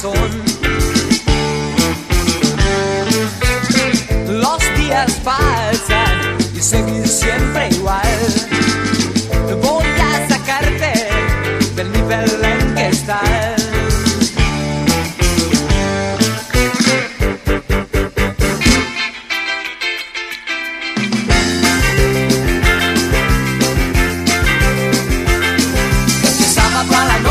corazón. Los días pasan y seguir siempre igual. Voy a sacarte del nivel